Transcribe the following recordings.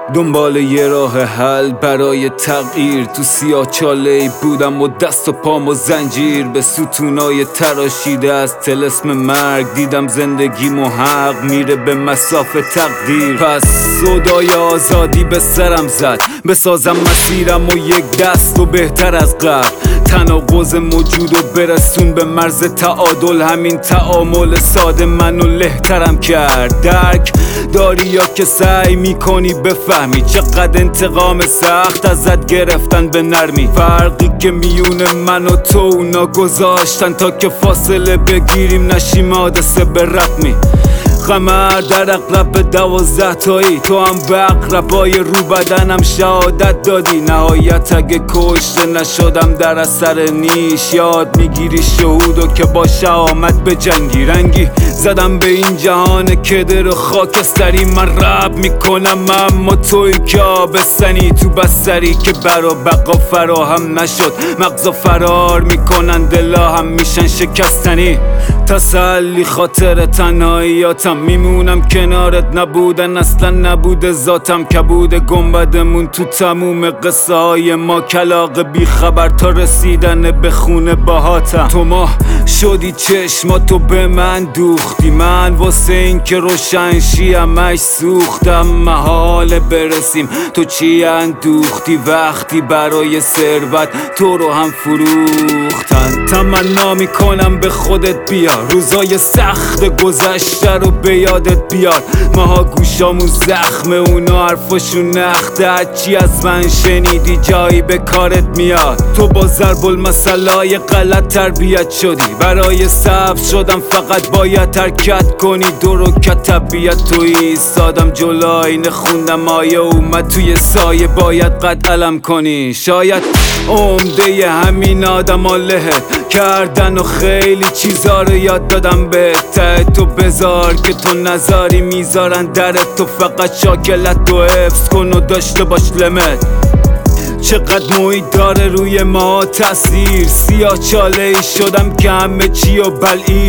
دنبال یه راه حل برای تغییر تو سیاه‌چاله‌ای بودم و دست و پام و زنجیر به ستونای تراشیده از طلسم مرگ. دیدم زندگیمو حق میره به مسافه تقدیر. پس صدای آزادی به سرم زد بسازم مسیرم و یک دست و بهتر از قبل. تناقض موجود و برسون به مرز تعادل. همین تعامل ساده منو لهترم کرد. درک داری یا که سعی میکنی بفهمی چقدر انتقام سخت ازت گرفتن به نرمی. فرقی که میون من و تو اونا گذاشتن تا که فاصله بگیریم نشیم حادثه به رقمی. قمر در اقرب 12 تایی تو هم به اقربای رو بدنم شهادت دادی. نهایت اگه کشته نشدم در اثر نیش یاد میگیری شهودو که با شهامت به جنگی. رنگی زدم به این جهان کدر و خاکستری. من رب میکنم اما توی که آبستنی تو بستری که برا بقا فراهم نشد. مغزا فرار میکنن دلا هم میشن شکستنی. تسلی خاطر تنهاییاتم میمونم کنارت. نبودن اصلا نبوده ذاتم. کبود گنبدمون تو تموم قصه های ما. کلاغ بی خبر تا رسیدن به خونه باهاتم. تو ماه شدی چشماتو به من دوختی. من واسه این که روشن شیمش سوختم. محاله برسیم تو چی اندوختی وقتی برای ثروت تو رو هم فروختن. تمنا میکنم به خودت بیا روزای سخت گذشته رو به یادت بیار. ماها گوشامون زخمه اونا حرفاشون نخته. هرچی از من شنیدی جایی به کارت میاد. تو با ضرب المثلای غلط تربیت شدی. برای سبز شدم فقط باید حرکت کنی. دو رکعت طبیعت تو ایستادم جلو آینه خوندم آیه اومد توی سایه باید قد علم کنی. شاید عمده همین آدم لهت کردن و خیلی چیزا رو یاد دادم بهت. ته تو بذار که تو نذاری میذارن درت. تو فقط شاکلت تو حفظ کن و داشته باش لمت. چقدر محیط داره روی ما تاثیر. سیاه‌چاله‌ای شدم که همه چی و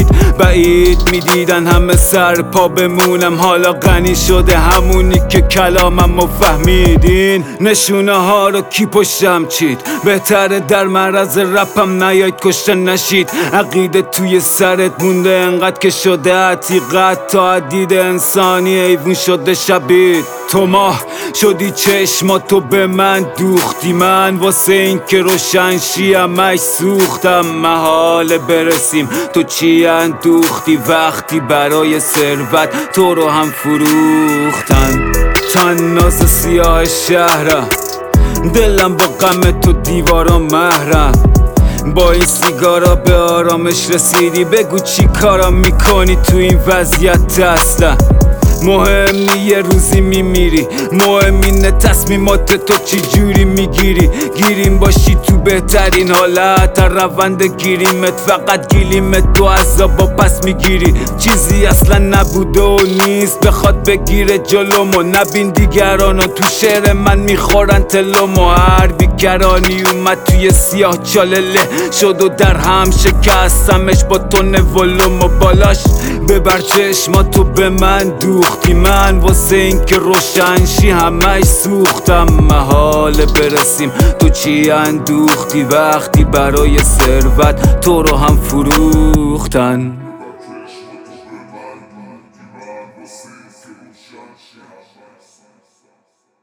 بعید میدیدن همه سر پا بمونم. حالا غنی شده همونی که کلامم رو فهمیدین. نشونه ها رو کی پشتم چید. بهتره در معرض رپم نیاید کشته نشید. عقیده توی سرت مونده انقدر که شده حقیقت. تا حدید انسانی ایوون شده شبید. تو ماه شدی چشماتو به من دوختی. من واسه این که روشن شیمش سوختم. محاله برسیم تو چی اندوختی وقتی برای ثروت تو رو هم فروختن. تناز سیاه شهرم دلم با غم تو دیوارا محرم. با این سیگارا به آرامش رسیدی. بگو چی کارا میکنی تو این وضعیت هستم. مهم نی یه روزی میمیری. مهم اینه تصمیمات تو چی جوری میگیری. گیریم باشی تو بهترین حالت. روند گیریمت فقط گیلیمت تو عذابا پس میگیری. چیزی اصلا نبوده و نیست بخواد بگیره جلومو. نبین دیگرانو تو شعر من میخورن تلومو. هر بیکرانی اومد توی سیاه‌چاله له شد و در هم شکستمش با تن ولوم و بالاش ببر چشماتو به من دوختی. من واسه این که روشن شی همش سوختم. محاله برسیم تو چی اندوختی وقتی برای ثروت تو رو هم فروختن.